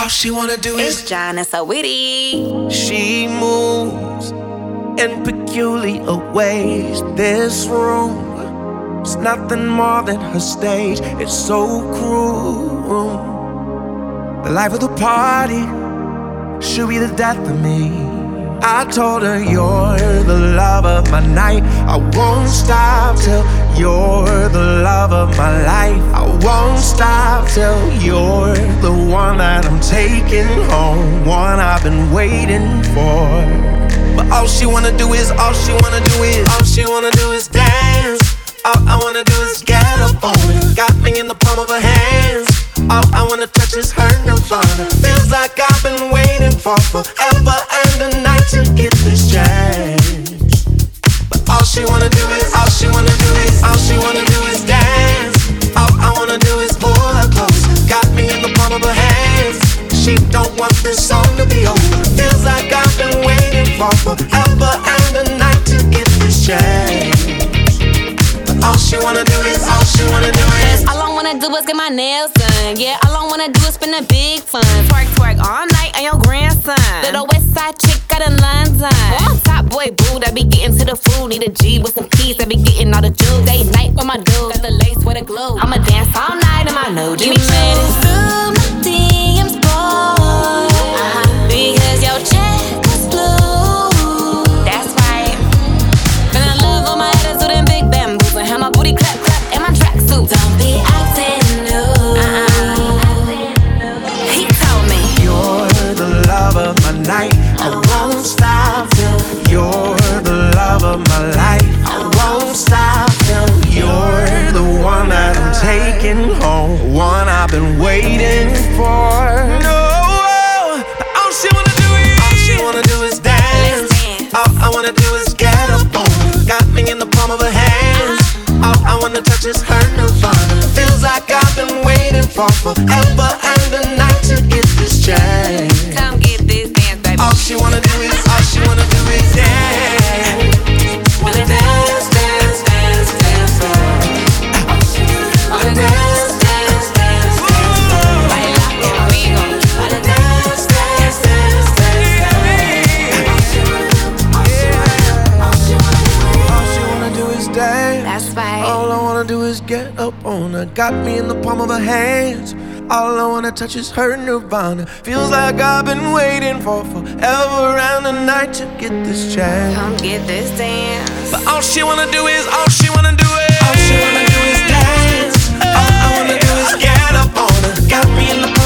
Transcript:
All she wanna do It's is John and so witty. She moves in peculiar ways. This room is nothing more than her stage. It's so cruel. The life of the party should be the death of me. I told her you're the love of my night. I won't stop till you're the love of my life. I won't stop till you're the one that I'm taking home, one I've been waiting for. But all she wanna do is dance. All I wanna do is get up on it. Got me in the palm of her hands. All I wanna touch is her nirvana. Feels like I've been waiting for forever and a night to get this chance. But all she wanna do is dance. All I wanna do is pull her close. Got me in the palm of her hands. She don't want this song to be over. Feels like I've been waiting for forever and a night to get this chance. All she wanna do is All I wanna do is get my nails done. Yeah, all I wanna do is spend a big fun. Twerk, twerk all night on your grandson. Little west side chick out in London. I'm top boy boo that be getting to the food. Need a G with some keys that be getting all the juice. Date night with my dude, got the lace with a glue. I'ma dance all night in my nude. You made it through my DMs, boy. Because your check was blue. That's right. Feeling love on my attitude and big bamboos. And have my booty clap, clap in my tracksuit. Don't be acting new. He told me you're the love of my night. I won't stop till you're the love of my life. I won't stop till you're the one that I'm taking home, one I've been waiting for. No, all she wanna do is dance. All I wanna do is get up on her. Got me in the palm of her hands. All I wanna touch is her nirvana. Feels like I've been waiting for forever and a night to get this chance. come get this dance, baby. All she wanna do is dance. Wanna dance, dance, dance, dance, wanna dance, dance, dance, dance, Baila conmigo. wanna dance, dance, dance, dance. All she wanna do is dance. That's right. All I wanna do is get up on her. Got me in the palm of her hands. All I wanna touch is her nirvana. Feels like I've been waiting for forever and a night to get this chance. Come get this dance. But all she wanna do is dance. All I wanna do is get up on her. Got me in the